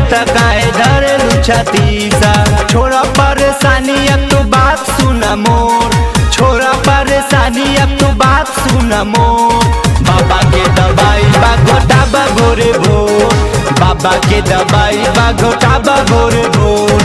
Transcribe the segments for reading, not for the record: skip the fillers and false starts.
त काहे धरेलू छतीसा। छोड़ा परेशानी अब तू बात सुन मोर, छोड़ा परेशानी अब तू बात सुन मोर। बाबा के दवाई बा घोटा बा भोरे भोर, बाबा के दवाई बा घोटा बा भोरे भोर।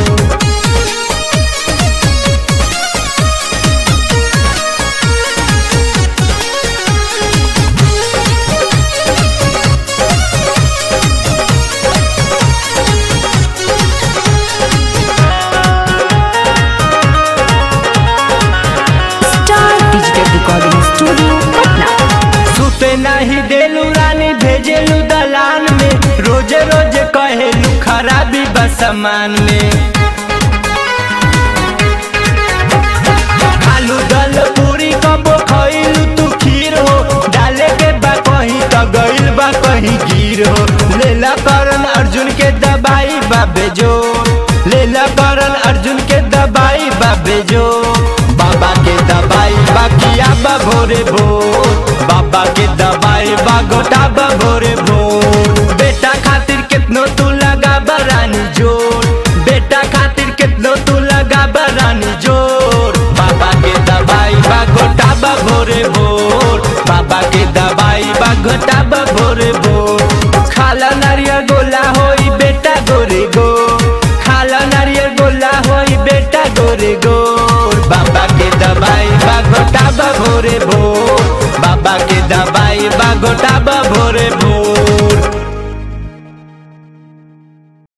नहीं देलू रानी भेजेलू दलान में, रोजे रोजे कहेलू खराबी बस सामान में। खालू दल पूरी कबो खइलू तू खीर हो, डाले के बा कहीं तो गइल बा कहीं गिर हो। लेला करण अर्जुन के दवाई बाबे जो, लेला करण अर्जुन के दवाई बाबे जो। बाबा के दवाई बा किया बा भोरे भोर, बाबा के दवाई बा घोटा बा भोरे भोर। बेटा खातिर कितनो तू लगा बरानी जोर, बेटा खातिर कितनो तू लगा बरानी जोर। बाबा के दवाई बा घोटा बा भोरे भोर, बाबा के दवाई बा घोटा बा भोरे भोर। खाला नारियल गोला होई बेटा गोरे गो, खाला नारियल गोला होई बेटा गोरे गोर। बाबा के दवाई बा घोटा बा भोरे भोर, बाबा के दवाई बा घोटा बा भोरे भोर।